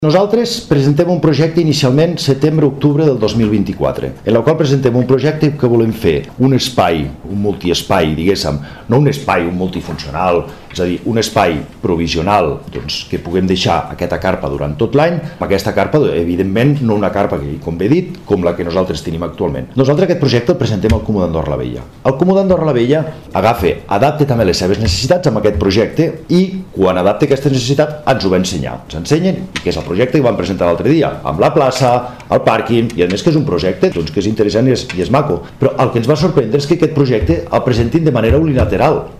Nosaltres presentem un projecte inicialment setembre-octubre del 2024, en el qual presentem un projecte que volem fer un espai, un multiespai, diguéssim, no un espai, un multifuncional, és a dir, un espai provisional que puguem deixar aquesta carpa durant tot l'any, aquesta carpa, evidentment, no una carpa, com bé dit, com la que nosaltres tenim actualment. Nosaltres aquest projecte el presentem al Comú d'Andorra la Vella. El Comú d'Andorra la Vella adapta també les seves necessitats amb aquest projecte i quan adapta aquestes necessitats ens ho va ensenyar. Ens ensenyen què és el projecte que vam presentar l'altre dia, amb la plaça, el pàrquing, i a més que és un projecte que és interessant i és maco. Però el que ens va sorprendre és que aquest projecte el presentin de manera unilateral.